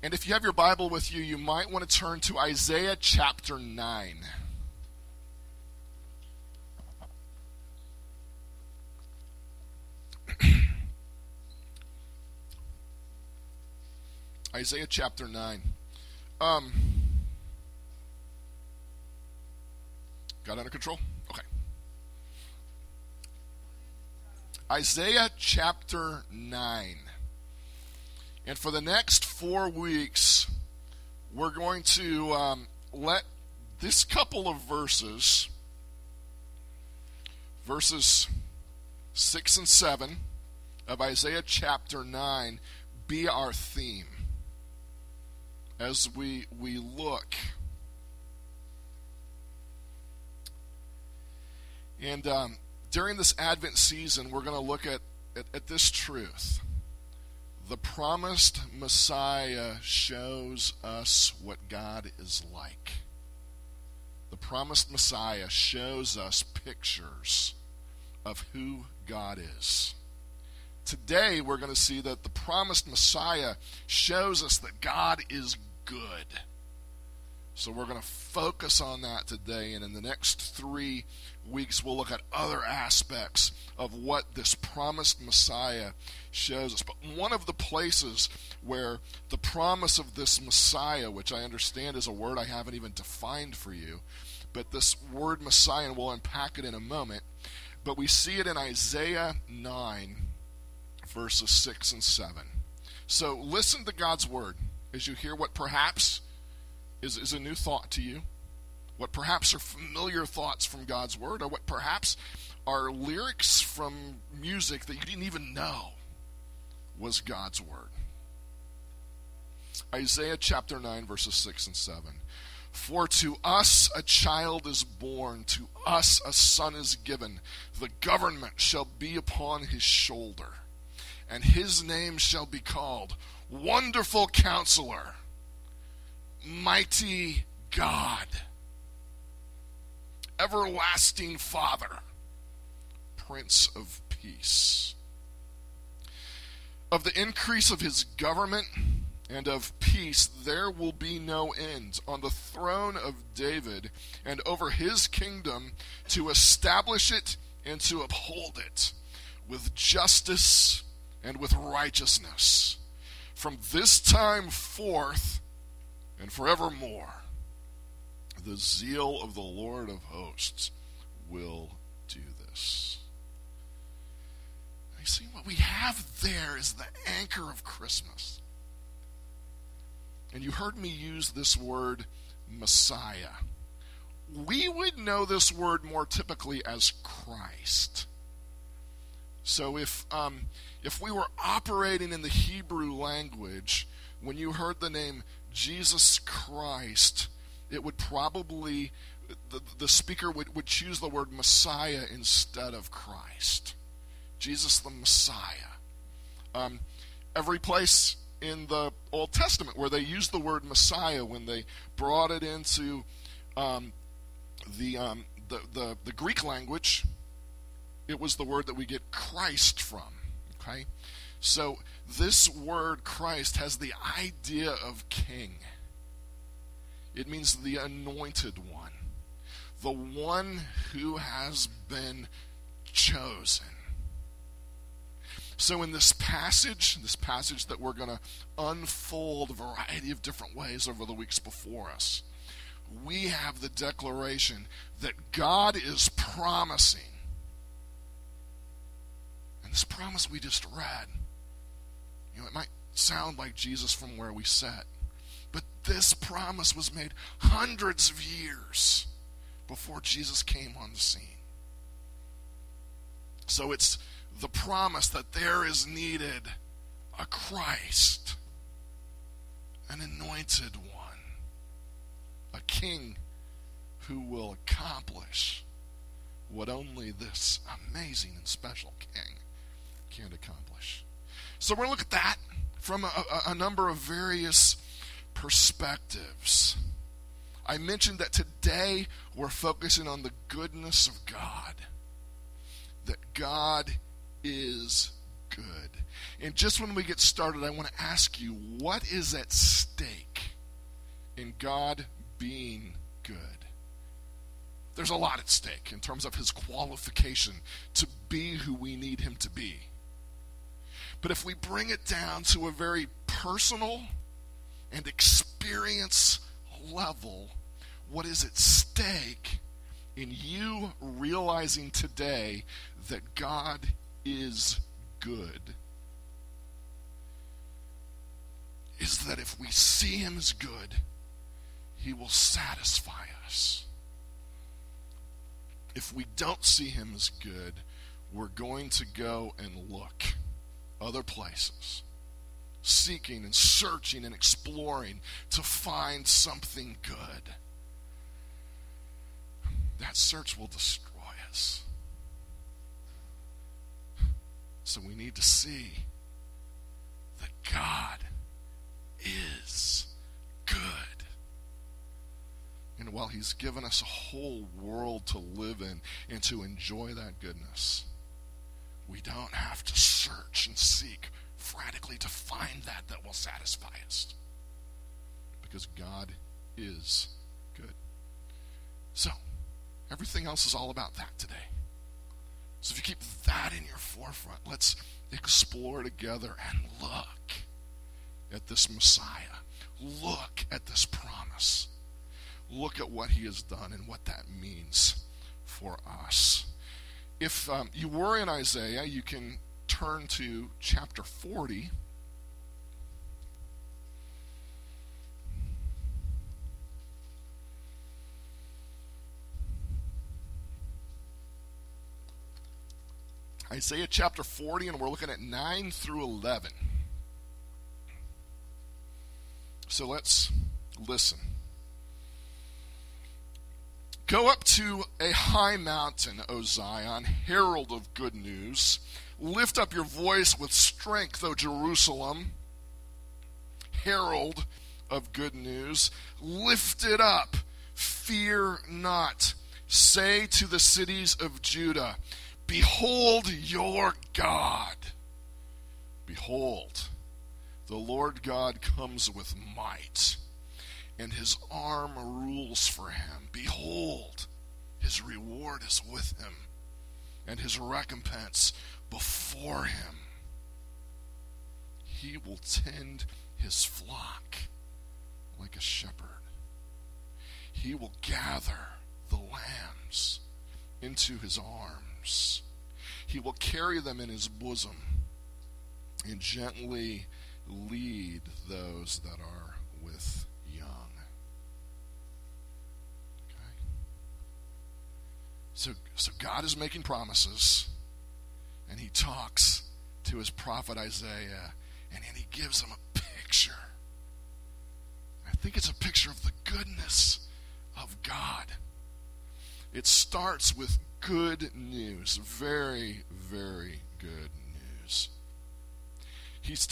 And if you have your Bible with you, you might want to turn to Isaiah chapter 9. Isaiah chapter 9. Got under control? Okay. Isaiah chapter 9. And for the next 4 weeks, we're going to let this couple of verses 6 and 7 of Isaiah chapter 9, be our theme as we look. And during this Advent season, we're going to look at this truth. The promised Messiah shows us what God is like. The promised Messiah shows us pictures of who God is. Today, we're going to see that the promised Messiah shows us that God is good. So we're going to focus on that today, and in the next 3 weeks, we'll look at other aspects of what this promised Messiah shows us. But one of the places where the promise of this Messiah, which I understand is a word I haven't even defined for you, but this word Messiah, and we'll unpack it in a moment, but we see it in Isaiah 9, verses 6 and 7. So listen to God's word as you hear what perhaps is a new thought to you, what perhaps are familiar thoughts from God's word, or what perhaps are lyrics from music that you didn't even know was God's word. Isaiah chapter 9, verses 6 and 7. For to us a child is born, to us a son is given. The government shall be upon his shoulder, and his name shall be called Wonderful Counselor, Mighty God, Everlasting Father, Prince of Peace. Of the increase of his government and of peace there will be no end on the throne of David and over his kingdom, to establish it and to uphold it with justice and with righteousness from this time forth and forevermore. The zeal of the Lord of hosts will do this. You see, what we have there is the anchor of Christmas. And you heard me use this word Messiah. We would know this word more typically as Christ. So if we were operating in the Hebrew language, when you heard the name Jesus Christ, it would probably, the speaker would choose the word Messiah instead of Christ. Jesus the Messiah. Every place in the Old Testament where they used the word Messiah, when they brought it into the Greek language, it was the word that we get Christ from. Okay? So this word Christ has the idea of king. It means the anointed one, the one who has been chosen. So in this passage that we're going to unfold a variety of different ways over the weeks before us, we have the declaration that God is promising. And this promise we just read, it might sound like Jesus from where we sit, but this promise was made hundreds of years before Jesus came on the scene. So it's the promise that there is needed a Christ, an anointed one, a king who will accomplish what only this amazing and special king can accomplish. So we're going to look at that from a number of various perspectives. I mentioned that today we're focusing on the goodness of God. That God is good. And just when we get started, I want to ask you, what is at stake in God being good? There's a lot at stake in terms of his qualification to be who we need him to be. But if we bring it down to a very personal and experience level, what is at stake in you realizing today that God is good is that if we see him as good, he will satisfy us. If we don't see him as good, we're going to go and look other places, seeking and searching and exploring to find something good. That search will destroy us. So we need to see that God is good. And while he's given us a whole world to live in and to enjoy that goodness, we don't have to search and seek frantically to find that will satisfy us. Because God is good. So, everything else is all about that today. So if you keep that in your forefront, let's explore together and look at this Messiah. Look at this promise. Look at what he has done and what that means for us. If you were in Isaiah, you can turn to chapter 40. Isaiah chapter 40, and we're looking at 9 through 11. So let's listen. Go up to a high mountain, O Zion, herald of good news. Lift up your voice with strength, O Jerusalem, herald of good news. Lift it up, fear not. Say to the cities of Judah, behold your God. Behold, the Lord God comes with might, and his arm rules for him. Behold, his reward is with him, and his recompense before him. He will tend his flock like a shepherd. He will gather the lambs into his arms. He will carry them in his bosom and gently lead those that are with young. Okay? So God is making promises, and he talks to his prophet Isaiah, and he gives him a picture. I think it's a picture of the goodness of God. It starts with good news, very, very good news. He's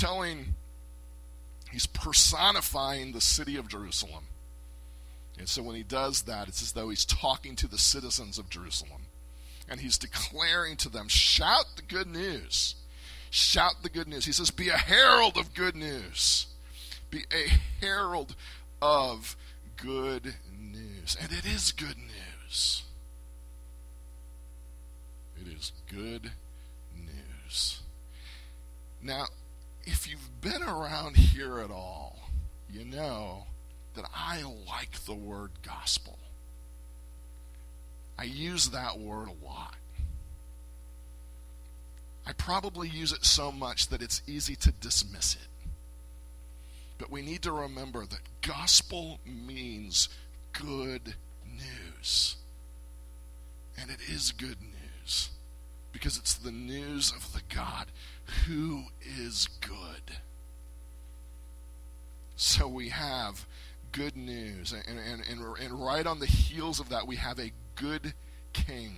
personifying the city of Jerusalem. And so when he does that, it's as though he's talking to the citizens of Jerusalem. And he's declaring to them, shout the good news. Shout the good news. He says, be a herald of good news. Be a herald of good news. And it is good news. It is good news. Now, if you've been around here at all, you know that I like the word gospel. I use that word a lot. I probably use it so much that it's easy to dismiss it. But we need to remember that gospel means good news. And it is good news because it's the news of the God who is good. So we have good news, and right on the heels of that we have a good king.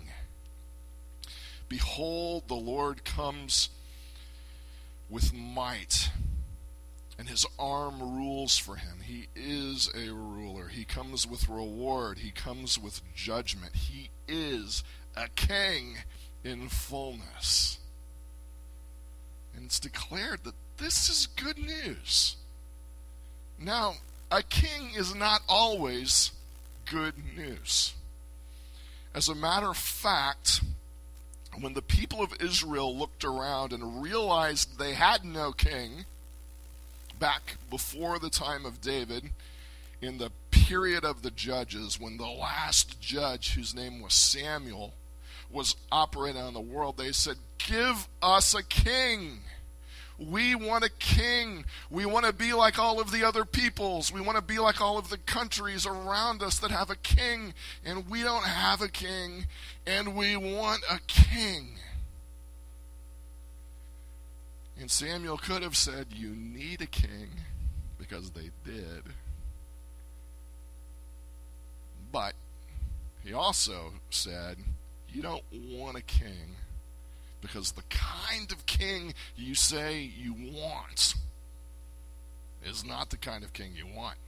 Behold, the Lord comes with might, and his arm rules for him. He is a ruler. He comes with reward. He comes with judgment. He is a king in fullness. And it's declared that this is good news. Now, a king is not always good news. As a matter of fact, when the people of Israel looked around and realized they had no king, back before the time of David, in the period of the judges, when the last judge, whose name was Samuel, was operating on the world, they said, "Give us a king. We want a king. We want to be like all of the other peoples. We want to be like all of the countries around us that have a king, and we don't have a king, and we want a king." And Samuel could have said, "You need a king," because they did. But he also said, "You don't want a king, because the kind of king you say you want is not the kind of king you want.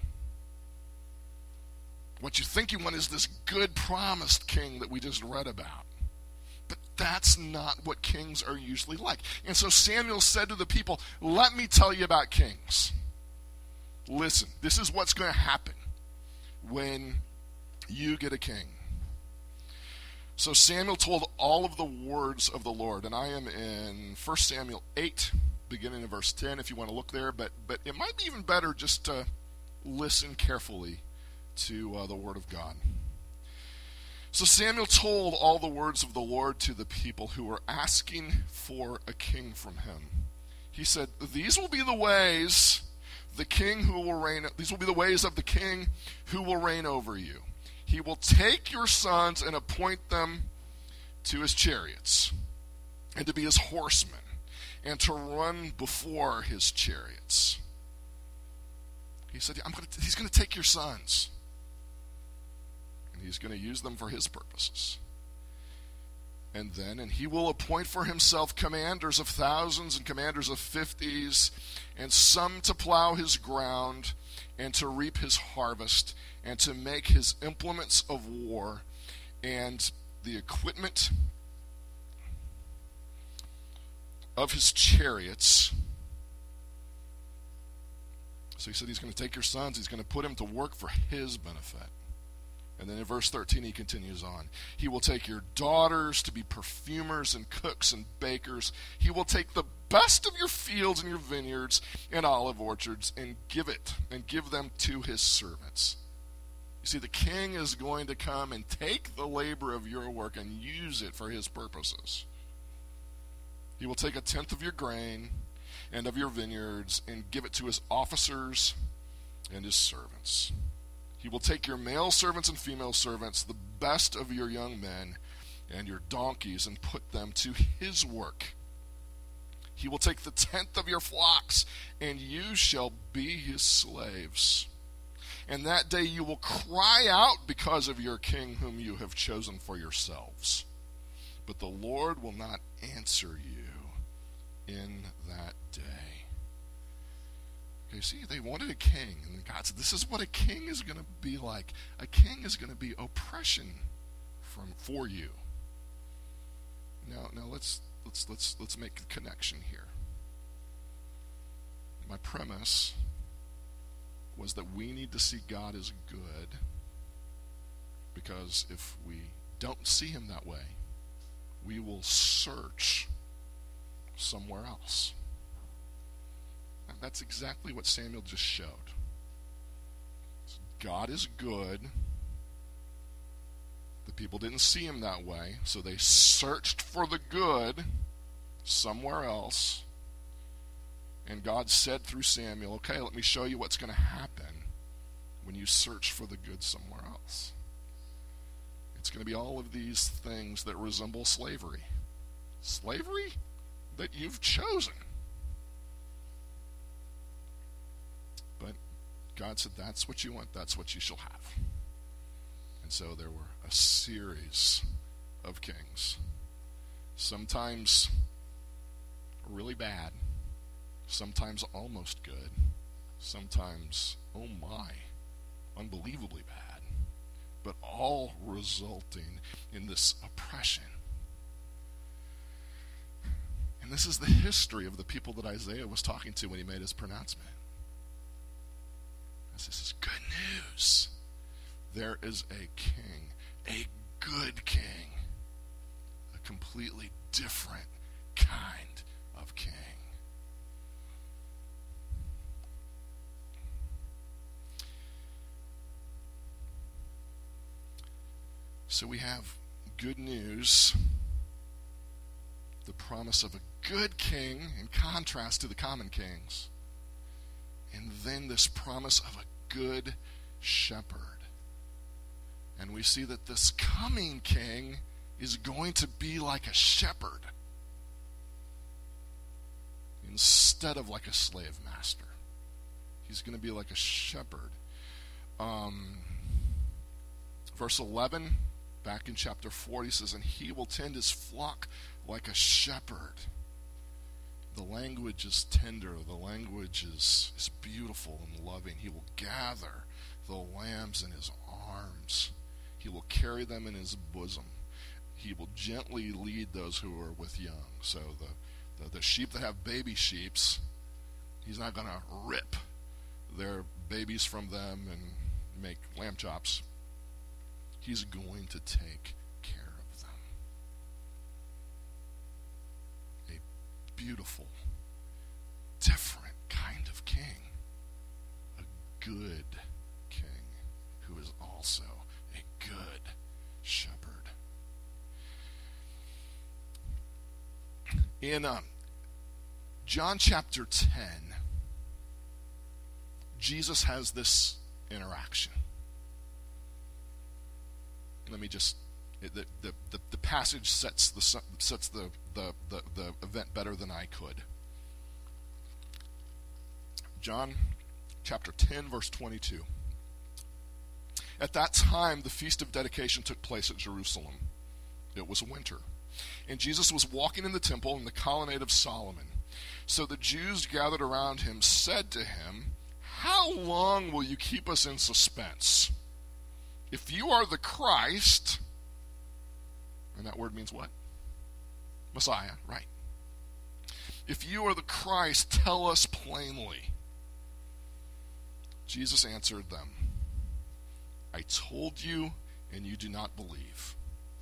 What you think you want is this good promised king that we just read about. But that's not what kings are usually like." And so Samuel said to the people, "Let me tell you about kings. Listen, this is what's going to happen when you get a king." So Samuel told all of the words of the Lord, and I am in 1 Samuel 8, beginning in verse 10, if you want to look there, but it might be even better just to listen carefully to the word of God. So Samuel told all the words of the Lord to the people who were asking for a king from him. He said, "These will be the ways the king who will reign. These will be the ways of the king who will reign over you. He will take your sons and appoint them to his chariots, and to be his horsemen, and to run before his chariots." He said, he's going to take your sons, and he's going to use them for his purposes. And he will appoint for himself commanders of thousands and commanders of 50s, and some to plow his ground, and to reap his harvest, and to make his implements of war, and the equipment of his chariots. So he said he's going to take your sons, he's going to put them to work for his benefit. And then in verse 13 he continues on. "He will take your daughters to be perfumers and cooks and bakers. He will take the best of your fields and your vineyards and olive orchards and give them to his servants." You see, the king is going to come and take the labor of your work and use it for his purposes. He will take 1/10 of your grain and of your vineyards and give it to his officers and his servants. He will take your male servants and female servants, the best of your young men, and your donkeys, and put them to his work. He will take 1/10 of your flocks, and you shall be his slaves. And that day you will cry out because of your king whom you have chosen for yourselves. But the Lord will not answer you in that day." Okay, see, they wanted a king, and God said, this is what a king is going to be like. A king is going to be oppression for you. Now let's make a connection here. My premise was that we need to see God as good, because if we don't see him that way, we will search somewhere else. And that's exactly what Samuel just showed. God is good. The people didn't see him that way, so they searched for the good somewhere else. And God said through Samuel, "Okay, let me show you what's going to happen when you search for the good somewhere else. It's going to be all of these things that resemble slavery. Slavery that you've chosen." But God said, "That's what you want, that's what you shall have." And so there were a series of kings. Sometimes really bad. Sometimes almost good. Sometimes, oh my, unbelievably bad. But all resulting in this oppression. And this is the history of the people that Isaiah was talking to when he made his pronouncement. This is good news. There is a king, a good king, a completely different kind of king. So we have good news, the promise of a good king in contrast to the common kings, and then this promise of a good shepherd. And we see that this coming king is going to be like a shepherd instead of like a slave master. He's going to be like a shepherd. Verse 11, back in chapter 4, he says, and he will tend his flock like a shepherd. The language is tender. The language is beautiful and loving. He will gather the lambs in his arms. He will carry them in his bosom. He will gently lead those who are with young. So the sheep that have baby sheeps, he's not going to rip their babies from them and make lamb chops. He's going to take care of them. A beautiful, different kind of king. A good king who is also a good shepherd. In John chapter 10, Jesus has this interaction. Let me just, the passage sets the event better than I could. John chapter 10, verse 22. At that time, the Feast of Dedication took place at Jerusalem. It was winter, and Jesus was walking in the temple in the colonnade of Solomon. So the Jews gathered around him said to him, how long will you keep us in suspense? If you are the Christ, and that word means what? Messiah, right. If you are the Christ, tell us plainly. Jesus answered them, I told you, and you do not believe.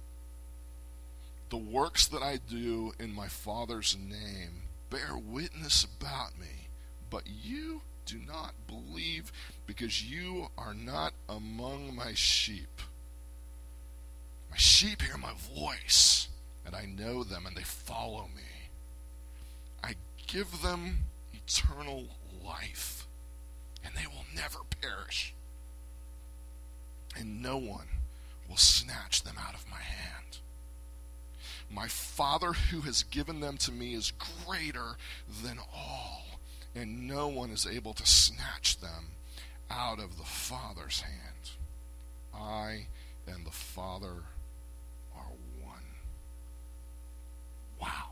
The works that I do in my Father's name bear witness about me, but you do not believe because you are not among my sheep. My sheep hear my voice, and I know them, and they follow me. I give them eternal life, and they will never perish, and no one will snatch them out of my hand. My Father who has given them to me is greater than all, and no one is able to snatch them out of the Father's hand. I and the Father are one. Wow.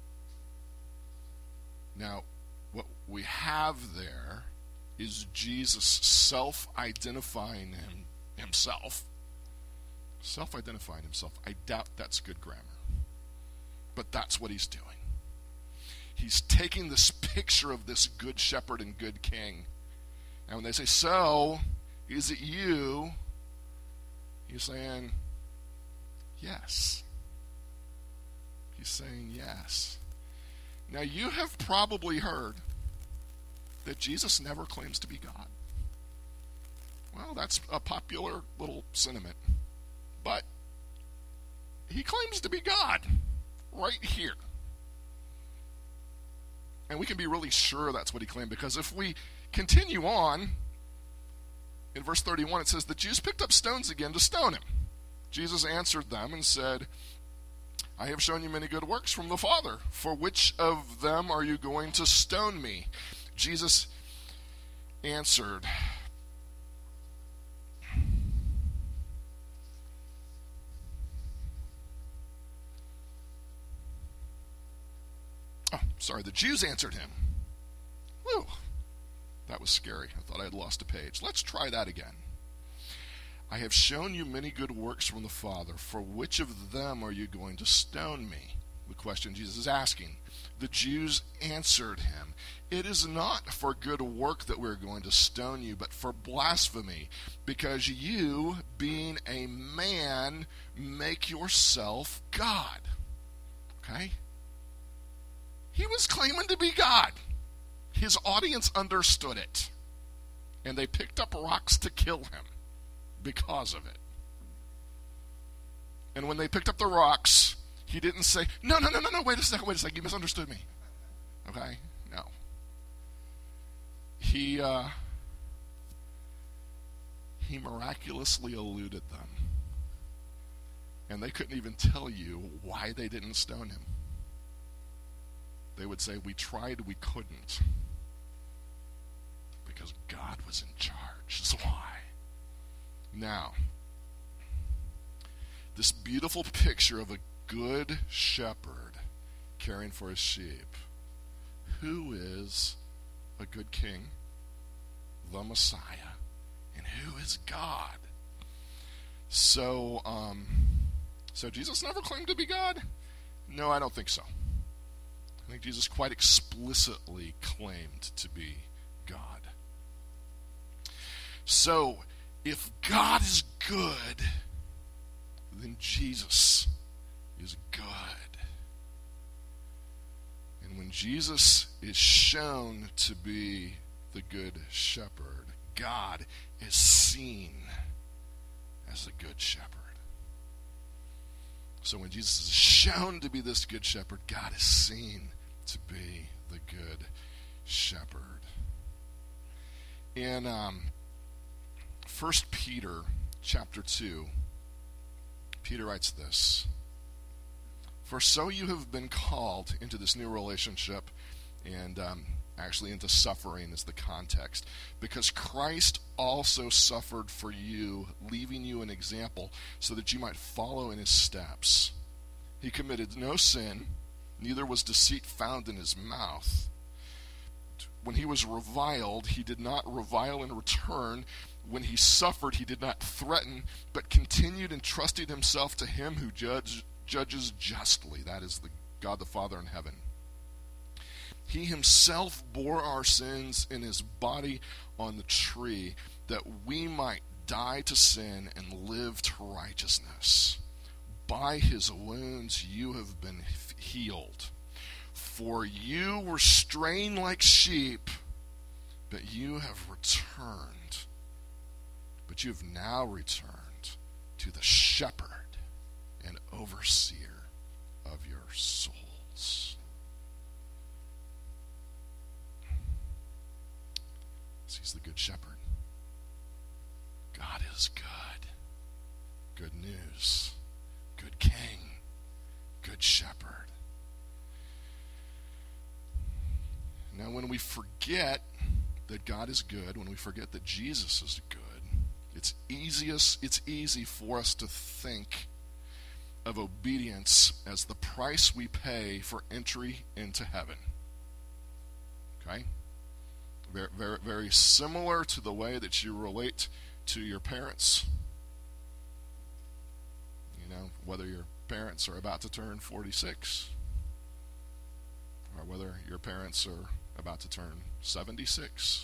Now, what we have there is Jesus self-identifying himself. Self-identifying himself. I doubt that's good grammar. But that's what he's doing. He's taking this picture of this good shepherd and good king. And when they say, so, is it you? He's saying, yes. He's saying yes. Now, you have probably heard that Jesus never claims to be God. Well, that's a popular little sentiment. But he claims to be God right here. And we can be really sure that's what he claimed, because if we continue on, in verse 31 it says, the Jews picked up stones again to stone him. Jesus answered them and said, I have shown you many good works from the Father. For which of them are you going to stone me? Jesus answered, the Jews answered him. Whew, that was scary. I thought I had lost a page. Let's try that again. I have shown you many good works from the Father. For which of them are you going to stone me? the question Jesus is asking. The Jews answered him, "It is not for good work that we're going to stone you, but for blasphemy, because you, being a man, make yourself God." Okay? He was claiming to be God. His audience understood it. And they picked up rocks to kill him because of it. And when they picked up the rocks, he didn't say, no, wait a second, you misunderstood me. Okay? No. He miraculously eluded them. And they couldn't even tell you why they didn't stone him. They would say, we tried, we couldn't. Because God was in charge. That's why. Now, this beautiful picture of a good shepherd caring for his sheep. Who is a good king? The Messiah. And who is God? So Jesus never claimed to be God? No, I don't think so. I think Jesus quite explicitly claimed to be God. So, if God is good, then Jesus is good. And when Jesus is shown to be the good shepherd, God is seen as a good shepherd. So when Jesus is shown to be this good shepherd, God is seen to be the good shepherd. In 1 Peter chapter 2, Peter writes this: "For so you have been called into this new relationship," and actually into suffering is the context, "because Christ also suffered for you, leaving you an example so that you might follow in his steps. He committed no sin, neither was deceit found in his mouth. When he was reviled, he did not revile in return. When he suffered, he did not threaten, but continued entrusting himself to him who judges justly." That is the God the Father in heaven. "He himself bore our sins in his body on the tree, that we might die to sin and live to righteousness. By his wounds you have been healed. For you were straying like sheep, but you have returned. But you have now returned to the shepherd and overseer of your souls." He's the good shepherd. God is good. Good news. Good king. Good shepherd. Now, when we forget that God is good, when we forget that Jesus is good, it's easy for us to think of obedience as the price we pay for entry into heaven. Okay? Very, very, very similar to the way that you relate to your parents. You know, whether your parents are about to turn 46, or whether your parents are about to turn 76.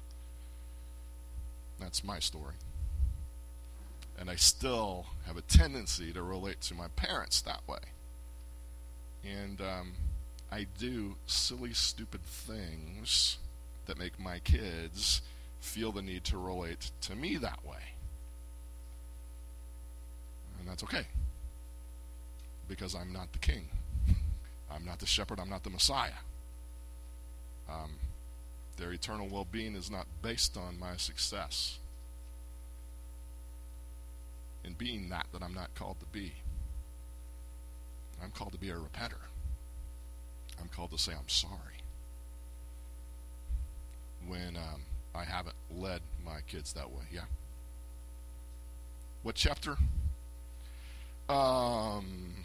That's my story. And I still have a tendency to relate to my parents that way. And I do silly, stupid things that make my kids feel the need to relate to me that way. And that's okay. Because I'm not the king. I'm not the shepherd. I'm not the Messiah. Their eternal well-being is not based on my success in being that I'm not called to be. I'm called to be a repenter. I'm called to say I'm sorry when I haven't led my kids that way. Yeah. What chapter? That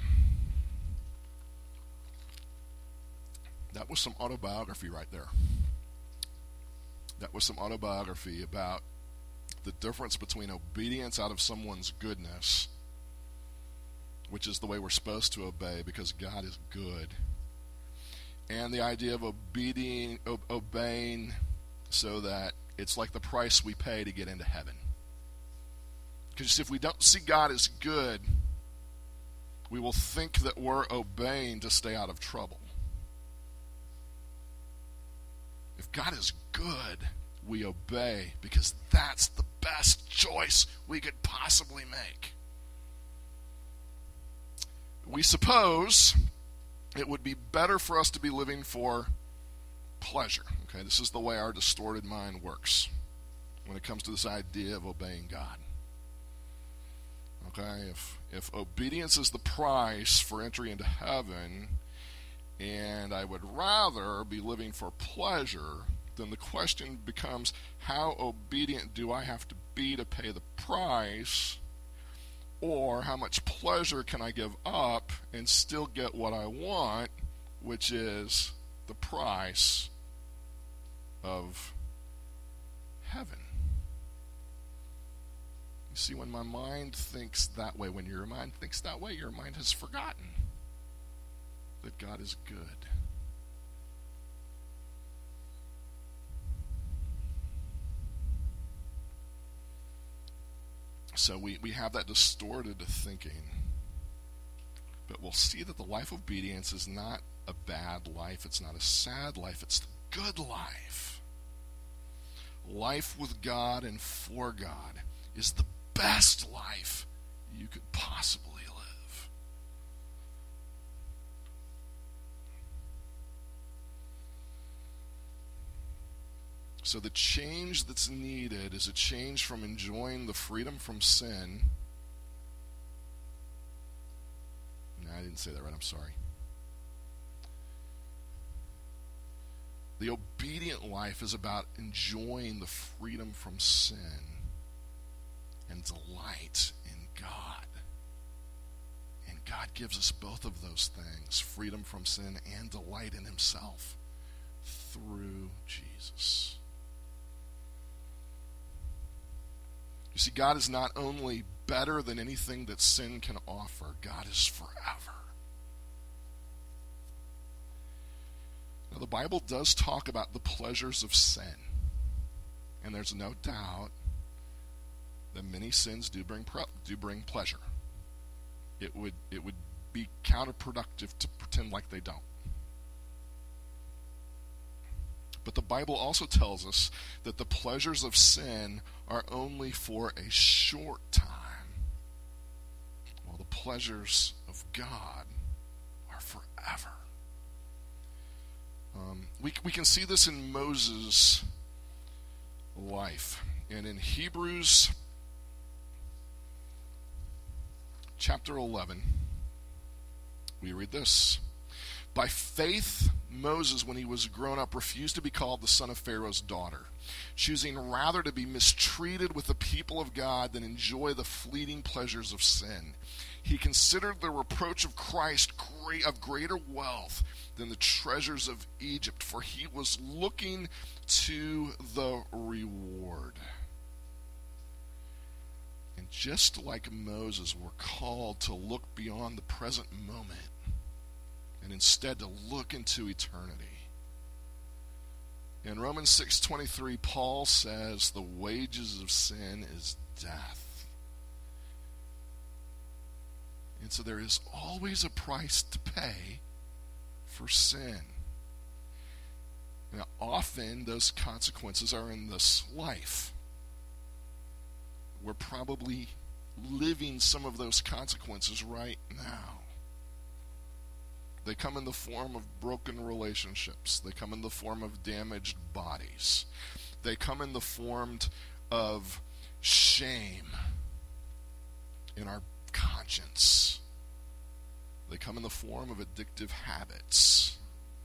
was some autobiography right there. That was some autobiography about the difference between obedience out of someone's goodness, which is the way we're supposed to obey because God is good. And the idea of obeying so that it's like the price we pay to get into heaven. Because if we don't see God as good, we will think that we're obeying to stay out of trouble. If God is good, we obey because that's the best choice we could possibly make. We suppose it would be better for us to be living for pleasure. Okay, this is the way our distorted mind works when it comes to this idea of obeying God. Okay, if obedience is the price for entry into heaven, and I would rather be living for pleasure, then the question becomes, how obedient do I have to be to pay the price? Or how much pleasure can I give up and still get what I want, which is the price of heaven? You see, when my mind thinks that way, when your mind thinks that way, your mind has forgotten that God is good. So we have that distorted thinking. But we'll see that the life of obedience is not a bad life. It's not a sad life. It's the good life. Life with God and for God is the best life you could possibly live. So the change that's needed is a change from enjoying the freedom from sin. No, I didn't say that right. I'm sorry. The obedient life is about enjoying the freedom from sin and delight in God. And God gives us both of those things, freedom from sin and delight in himself, through Jesus. You see, God is not only better than anything that sin can offer, God is forever. Now, the Bible does talk about the pleasures of sin. And there's no doubt that many sins do bring pleasure. It would be counterproductive to pretend like they don't. But the Bible also tells us that the pleasures of sin are only for a short time, while the pleasures of God are forever. We can see this in Moses' life. And in Hebrews chapter 11, we read this. By faith, Moses, when he was grown up, refused to be called the son of Pharaoh's daughter, choosing rather to be mistreated with the people of God than enjoy the fleeting pleasures of sin. He considered the reproach of Christ of greater wealth than the treasures of Egypt, for he was looking to the reward. And just like Moses, we're called to look beyond the present moment and instead to look into eternity. In Romans 6:23, Paul says the wages of sin is death. And so there is always a price to pay for sin. Now, often those consequences are in this life. We're probably living some of those consequences right now. They come in the form of broken relationships. They come in the form of damaged bodies. They come in the form of shame in our conscience. They come in the form of addictive habits.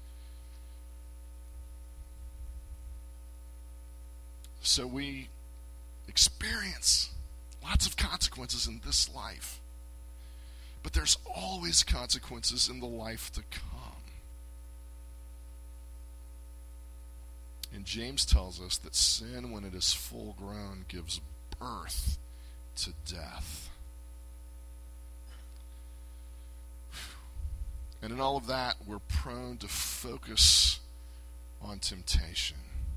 So we experience lots of consequences in this life. But there's always consequences in the life to come. And James tells us that sin, when it is full grown, gives birth to death. And in all of that, we're prone to focus on temptation.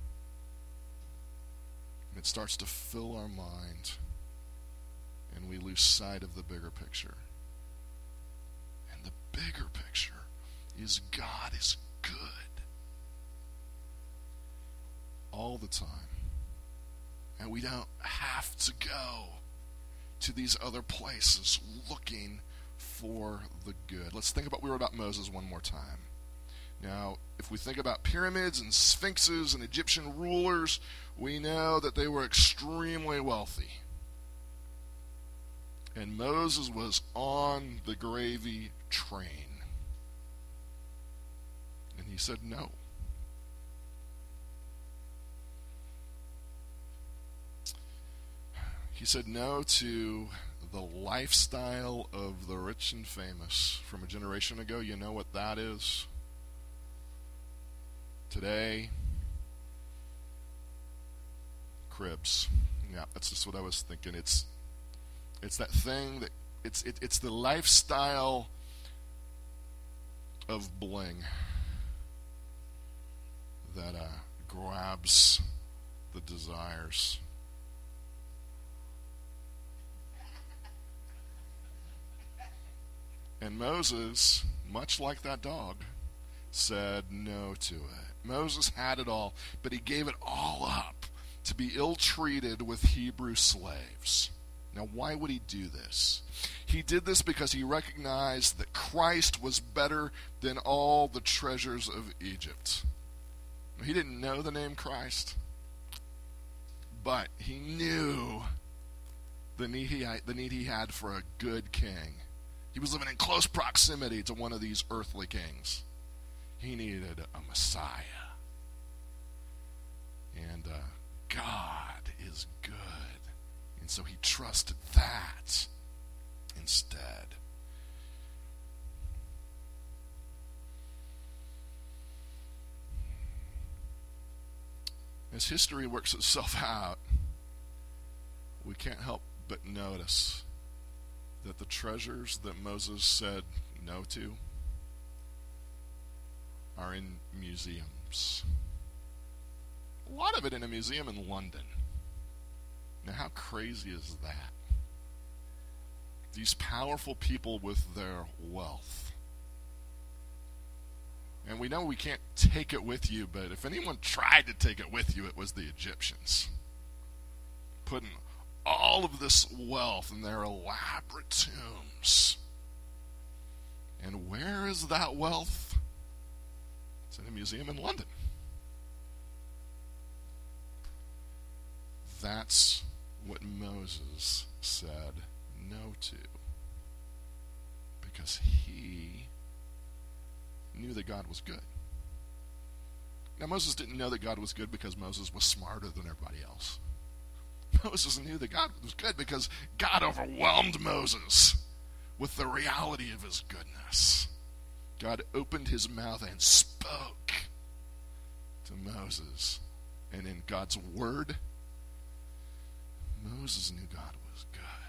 It starts to fill our mind, and we lose sight of the bigger picture. And the bigger picture is God is good all the time. And we don't have to go to these other places looking for the good. Let's think about Moses one more time. Now, if we think about pyramids and sphinxes and Egyptian rulers, we know that they were extremely wealthy. And Moses was on the gravy train. And he said no. He said no to the lifestyle of the rich and famous from a generation ago. You know what that is? Today, cribs. Yeah, that's just what I was thinking. It's that thing that it's the lifestyle of bling that grabs the desires. And Moses, much like that dog, said no to it. Moses had it all, but he gave it all up to be ill-treated with Hebrew slaves. Now, why would he do this? He did this because he recognized that Christ was better than all the treasures of Egypt. He didn't know the name Christ, but he knew the need he had for a good king. He was living in close proximity to one of these earthly kings. He needed a Messiah. And God is good. And so he trusted that instead. As history works itself out, we can't help but notice that the treasures that Moses said no to are in museums. A lot of it in a museum in London. Now, how crazy is that? These powerful people with their wealth. And we know we can't take it with you, but if anyone tried to take it with you, it was the Egyptians. Putting all of this wealth in their elaborate tombs. And where is that wealth? It's in a museum in London. That's what Moses said no to. Because he knew that God was good. Now, Moses didn't know that God was good because Moses was smarter than everybody else. Moses knew that God was good because God overwhelmed Moses with the reality of his goodness. God opened his mouth and spoke to Moses. And in God's word, Moses knew God was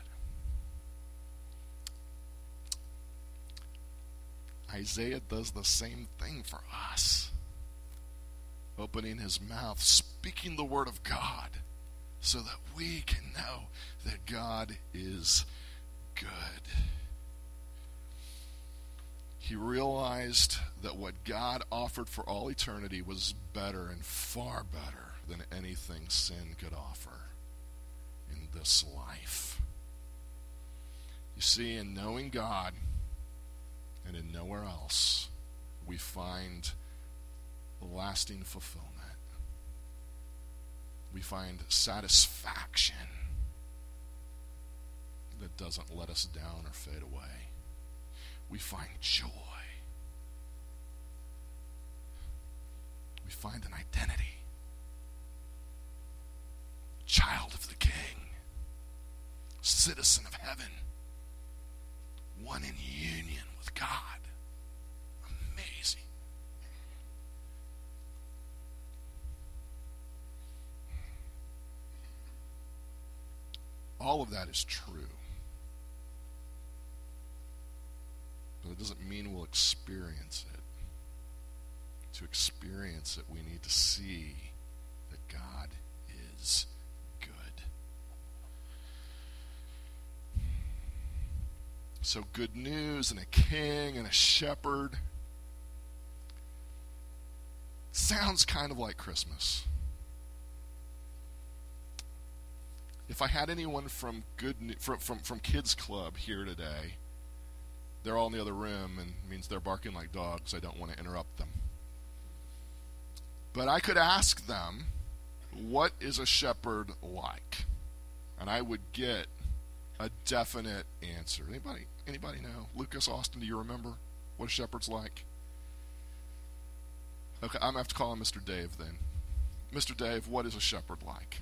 good. Isaiah does the same thing for us. Opening his mouth, speaking the word of God, so that we can know that God is good. He realized that what God offered for all eternity was better and far better than anything sin could offer in this life. You see, in knowing God and in nowhere else, we find lasting fulfillment. We find satisfaction that doesn't let us down or fade away. We find joy. We find an identity. Child of the King. Citizen of heaven. One in union with God. Amazing. All of that is true. But it doesn't mean we'll experience it. To experience it, we need to see that God is good. So good news and a king and a shepherd sounds kind of like Christmas. If I had anyone from Kids Club here today, they're all in the other room, and it means they're barking like dogs. I don't want to interrupt them. But I could ask them, what is a shepherd like? And I would get a definite answer. Anybody know? Lucas, Austin, do you remember what a shepherd's like? Okay, I'm going to have to call him Mr. Dave then. Mr. Dave, what is a shepherd like?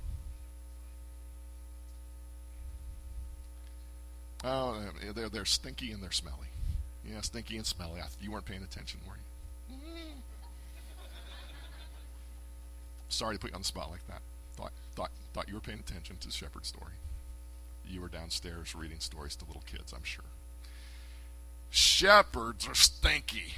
Oh, they're stinky and they're smelly. Yeah, stinky and smelly. You weren't paying attention, were you? Sorry to put you on the spot like that. Thought you were paying attention to the shepherd story. You were downstairs reading stories to little kids, I'm sure. Shepherds are stinky.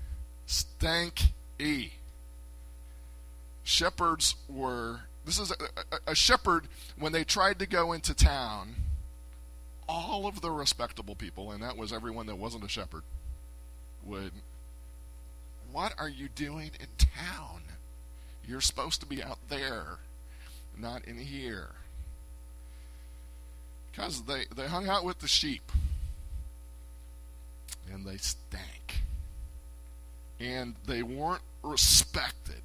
Stinky. Shepherds were... This is a shepherd, when they tried to go into town, all of the respectable people, and that was everyone that wasn't a shepherd, would, what are you doing in town? You're supposed to be out there, not in here. Because they hung out with the sheep. And they stank. And they weren't respected.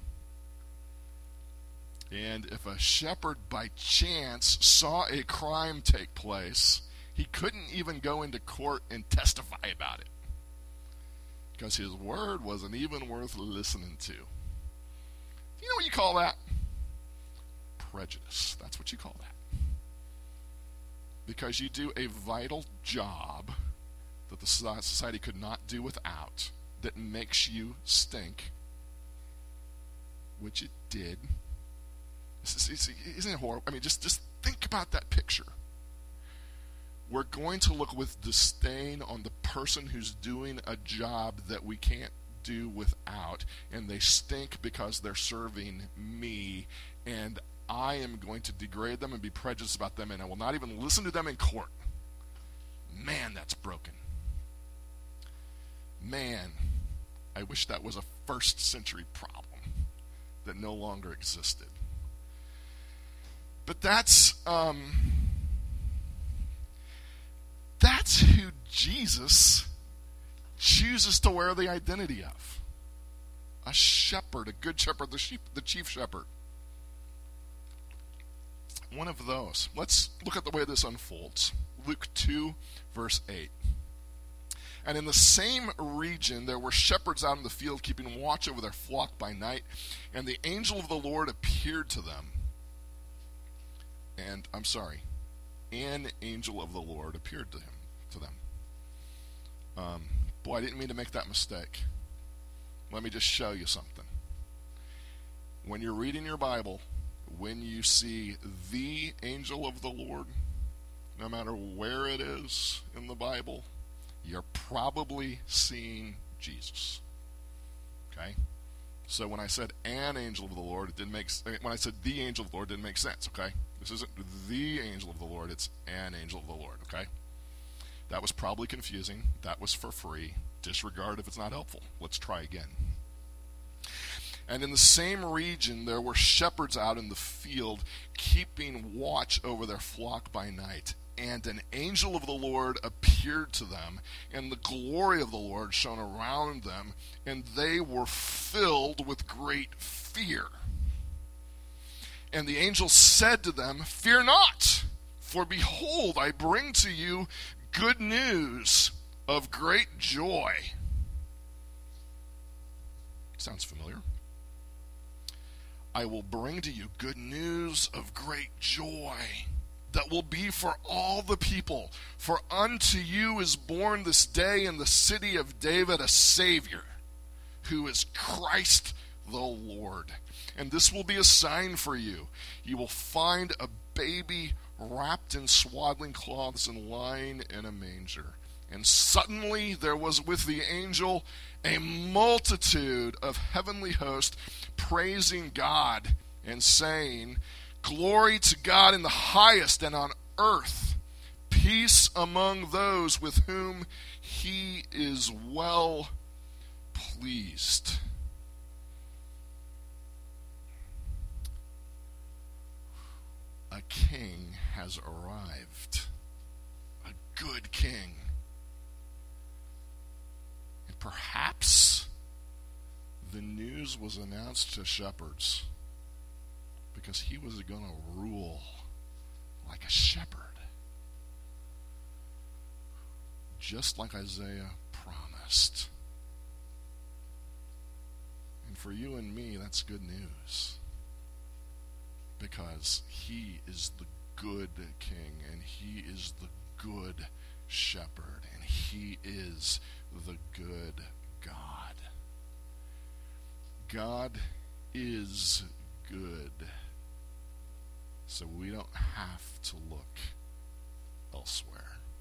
And if a shepherd by chance saw a crime take place, he couldn't even go into court and testify about it. Because his word wasn't even worth listening to. You know what you call that? Prejudice. That's what you call that. Because you do a vital job that the society could not do without, that makes you stink, which it did. Isn't it horrible? I mean, just think about that picture. We're going to look with disdain on the person who's doing a job that we can't do without, and they stink because they're serving me, and I am going to degrade them and be prejudiced about them, and I will not even listen to them in court. Man, that's broken. Man, I wish that was a first century problem that no longer existed. But that's who Jesus chooses to wear the identity of. A shepherd, a good shepherd, the chief shepherd. One of those. Let's look at the way this unfolds. Luke 2, verse 8. And in the same region there were shepherds out in the field keeping watch over their flock by night, and the angel of the Lord appeared to them. An angel of the Lord appeared to them. Boy, I didn't mean to make that mistake. Let me just show you something. When you're reading your Bible, when you see the angel of the Lord, no matter where it is in the Bible, you're probably seeing Jesus. Okay? So when I said an angel of the Lord, it didn't make sense. When I said the angel of the Lord, it didn't make sense, okay? This isn't the angel of the Lord, it's an angel of the Lord, okay? That was probably confusing. That was for free. Disregard if it's not helpful. Let's try again. And in the same region there were shepherds out in the field keeping watch over their flock by night. And an angel of the Lord appeared to them, and the glory of the Lord shone around them, and they were filled with great fear. And the angel said to them, "Fear not, for behold, I bring to you good news of great joy." Sounds familiar. I will bring to you good news of great joy that will be for all the people. For unto you is born this day in the city of David a Savior, who is Christ the Lord. And this will be a sign for you. You will find a baby wrapped in swaddling cloths and lying in a manger. And suddenly there was with the angel a multitude of heavenly hosts praising God and saying, "Glory to God in the highest, and on earth peace among those with whom he is well pleased." A king has arrived. A good king. And perhaps the news was announced to shepherds because he was going to rule like a shepherd, just like Isaiah promised. And for you and me, that's good news, because he is the good king, and he is the good shepherd, and he is the good God. God is good, so we don't have to look